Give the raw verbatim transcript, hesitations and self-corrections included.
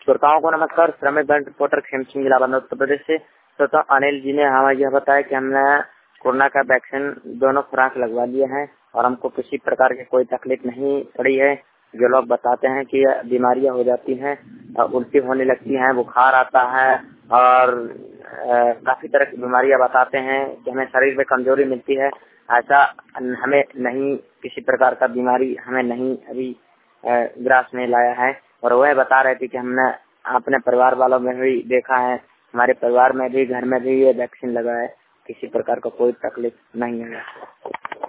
श्रोताओं को नमस्कार। श्रमिक बैंक रिपोर्टर खेम सिंह, जिला बंद उत्तर प्रदेश से। श्रोता अनिल जी ने हमें यह बताया कि हमने कोरोना का वैक्सीन दोनों खुराक लगवा लिए हैं और हमको किसी प्रकार की कोई तकलीफ नहीं पड़ी है। जो लोग बताते हैं कि बीमारियां हो जाती हैं, उल्टी होने लगती हैं, बुखार आता है और काफी तरह की बीमारियां बताते हैं कि हमें शरीर में कमजोरी मिलती है, ऐसा हमें नहीं, किसी प्रकार का बीमारी हमें नहीं अभी ग्रास में लाया है। और वह बता रहे थे कि हमने अपने परिवार वालों में भी देखा है, हमारे परिवार में भी, घर में भी ये वैक्सीन लगा है, किसी प्रकार का कोई तकलीफ नहीं है।